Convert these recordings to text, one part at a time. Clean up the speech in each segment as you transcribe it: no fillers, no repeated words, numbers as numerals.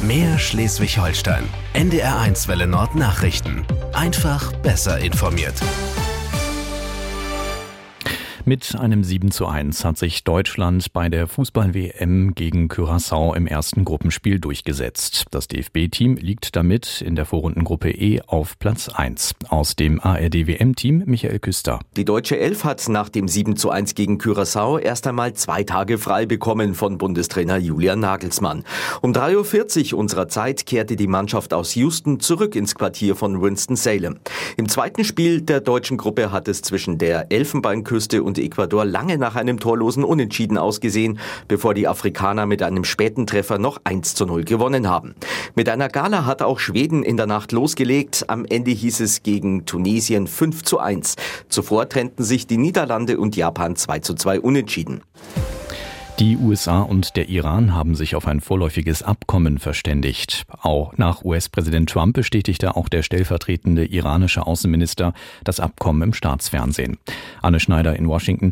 Mehr Schleswig-Holstein. NDR1 Welle Nord Nachrichten. Einfach besser informiert. Mit einem 7:1 hat sich Deutschland bei der Fußball-WM gegen Curaçao im ersten Gruppenspiel durchgesetzt. Das DFB-Team liegt damit in der Vorrundengruppe E auf Platz 1. Aus dem ARD-WM-Team Michael Küster. Die deutsche Elf hat nach dem 7:1 gegen Curaçao erst einmal 2 Tage frei bekommen von Bundestrainer Julian Nagelsmann. Um 3:40 Uhr unserer Zeit kehrte die Mannschaft aus Houston zurück ins Quartier von Winston-Salem. Im zweiten Spiel der deutschen Gruppe hat es zwischen der Elfenbeinküste und Ecuador lange nach einem torlosen Unentschieden ausgesehen, bevor die Afrikaner mit einem späten Treffer noch 1:0 gewonnen haben. Mit einer Gala hat auch Schweden in der Nacht losgelegt. Am Ende hieß es gegen Tunesien 5:1. Zuvor trennten sich die Niederlande und Japan 2:2 unentschieden. Die USA und der Iran haben sich auf ein vorläufiges Abkommen verständigt. Auch nach US-Präsident Trump bestätigte auch der stellvertretende iranische Außenminister das Abkommen im Staatsfernsehen. Anne Schneider in Washington.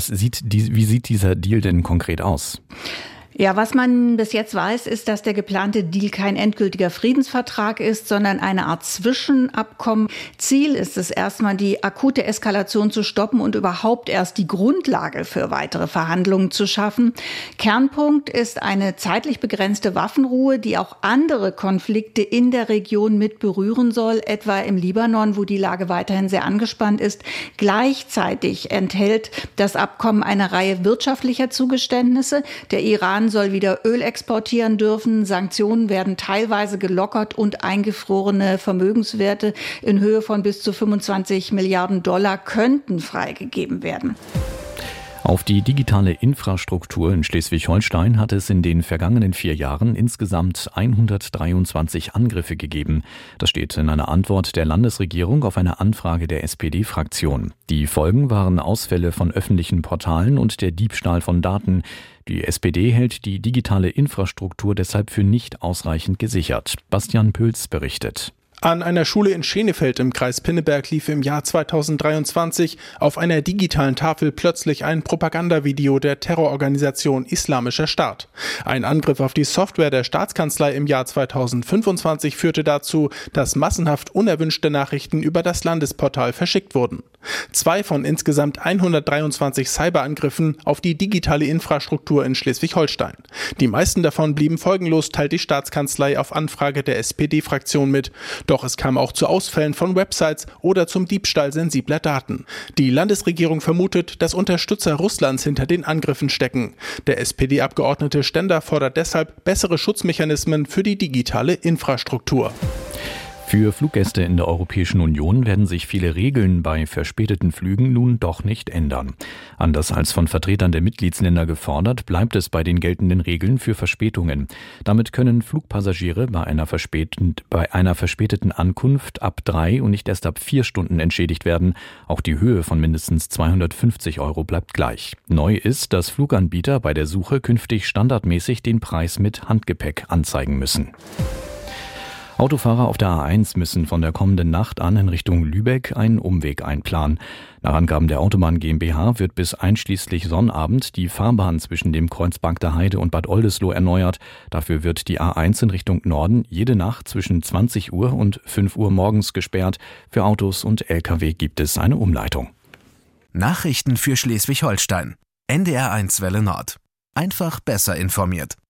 Wie sieht dieser Deal denn konkret aus? Ja, was man bis jetzt weiß, ist, dass der geplante Deal kein endgültiger Friedensvertrag ist, sondern eine Art Zwischenabkommen. Ziel ist es erstmal, die akute Eskalation zu stoppen und überhaupt erst die Grundlage für weitere Verhandlungen zu schaffen. Kernpunkt ist eine zeitlich begrenzte Waffenruhe, die auch andere Konflikte in der Region mit berühren soll, etwa im Libanon, wo die Lage weiterhin sehr angespannt ist. Gleichzeitig enthält das Abkommen eine Reihe wirtschaftlicher Zugeständnisse. Der Iran soll wieder Öl exportieren dürfen. Sanktionen werden teilweise gelockert und eingefrorene Vermögenswerte in Höhe von bis zu 25 Milliarden Dollar könnten freigegeben werden. Auf die digitale Infrastruktur in Schleswig-Holstein hat es in den vergangenen 4 Jahren insgesamt 123 Angriffe gegeben. Das steht in einer Antwort der Landesregierung auf eine Anfrage der SPD-Fraktion. Die Folgen waren Ausfälle von öffentlichen Portalen und der Diebstahl von Daten. Die SPD hält die digitale Infrastruktur deshalb für nicht ausreichend gesichert. Bastian Püls berichtet. An einer Schule in Schenefeld im Kreis Pinneberg lief im Jahr 2023 auf einer digitalen Tafel plötzlich ein Propagandavideo der Terrororganisation Islamischer Staat. Ein Angriff auf die Software der Staatskanzlei im Jahr 2025 führte dazu, dass massenhaft unerwünschte Nachrichten über das Landesportal verschickt wurden. 2 von insgesamt 123 Cyberangriffen auf die digitale Infrastruktur in Schleswig-Holstein. Die meisten davon blieben folgenlos, teilt die Staatskanzlei auf Anfrage der SPD-Fraktion mit. Doch es kam auch zu Ausfällen von Websites oder zum Diebstahl sensibler Daten. Die Landesregierung vermutet, dass Unterstützer Russlands hinter den Angriffen stecken. Der SPD-Abgeordnete Stender fordert deshalb bessere Schutzmechanismen für die digitale Infrastruktur. Für Fluggäste in der Europäischen Union werden sich viele Regeln bei verspäteten Flügen nun doch nicht ändern. Anders als von Vertretern der Mitgliedsländer gefordert, bleibt es bei den geltenden Regeln für Verspätungen. Damit können Flugpassagiere bei einer verspäteten Ankunft ab 3 und nicht erst ab 4 Stunden entschädigt werden. Auch die Höhe von mindestens 250 € bleibt gleich. Neu ist, dass Fluganbieter bei der Suche künftig standardmäßig den Preis mit Handgepäck anzeigen müssen. Autofahrer auf der A1 müssen von der kommenden Nacht an in Richtung Lübeck einen Umweg einplanen. Nach Angaben der Autobahn GmbH wird bis einschließlich Sonnabend die Fahrbahn zwischen dem Kreuz Bagda Heide und Bad Oldesloe erneuert. Dafür wird die A1 in Richtung Norden jede Nacht zwischen 20 Uhr und 5 Uhr morgens gesperrt. Für Autos und Lkw gibt es eine Umleitung. Nachrichten für Schleswig-Holstein. NDR1 Welle Nord. Einfach besser informiert.